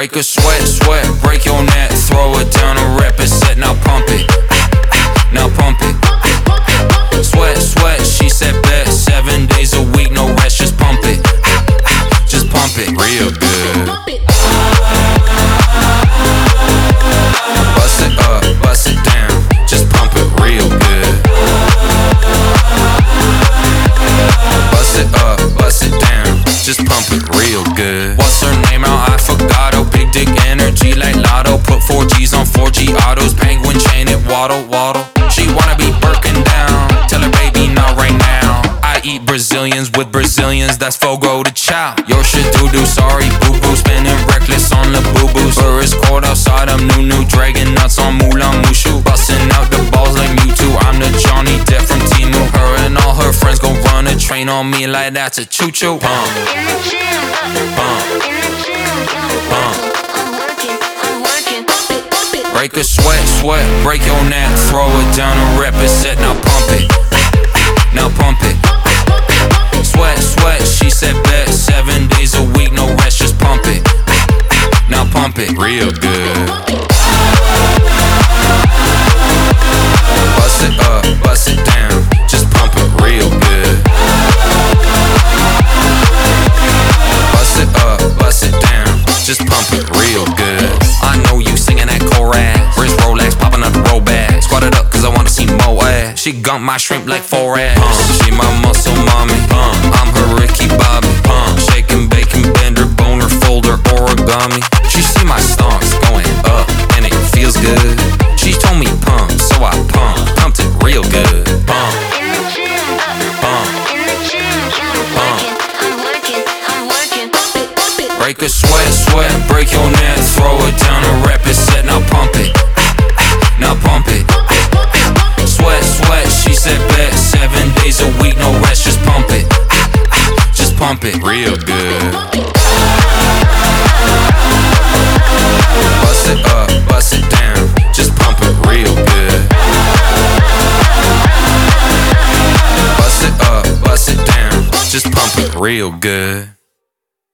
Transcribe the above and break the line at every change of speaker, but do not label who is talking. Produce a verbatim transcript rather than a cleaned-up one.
Break a sweat, sweat, break your neck. Throw it down a record set, now pump it. Now pump it. Sweat, sweat, she said bet. Seven days a week, no rest, just pump it. Just pump it, real good. Bust it up, bust it down. Just pump it real good. Bust it up, bust it down. Just pump it real good. What's her name now? I forgot. Oh, big dick energy like Lotto. Put four G's on four G autos. Penguin chain it, waddle, waddle. She wanna be Birkin down. Tell her baby not right now. I eat Brazilians with Brazilians. That's Fogo de Chao. Your shit doo doo, sorry boo boo. Spinning reckless on the boo boos. But it's cold outside. I'm new new. Dragon nuts on Moulin Moushu. Busting out the balls like Mewtwo. I'm the Johnny Depp from Timu. Her and all her friends gon' run a train on me like that's a choo choo. Pump. Pump. Pump. Break a sweat, sweat, break your neck. Throw it down a record set, now pump it. Now pump it. Sweat, sweat, she said bet. Seven days a week, no rest, just pump it. Now pump it, real good. Bust it up, bust it down. Just pump it real good. Bust it up, bust it down. Just pump it real good. I know you singing that chorus. Wrist Rolex popping out the roll bag. Squat it up cause I wanna see more ass. She gump my shrimp like four ass. She my muscle mommy. I'm her Ricky Bobby. Shake and bake and bend her, boner, folder, origami. She see my stonks going up and it feels good. She told me pump, so I pump. Pumped it real good. Pump. Pump. Pump. Break a sweat, sweat, break your neck. Throw it down a record set, now pump it. Now pump it. Sweat, sweat, she said bet. Seven days a week, no rest, just pump it. Just pump it real good. Bust it up, bust it down. Just pump it real good. Bust it up, bust it down. Just pump it real good.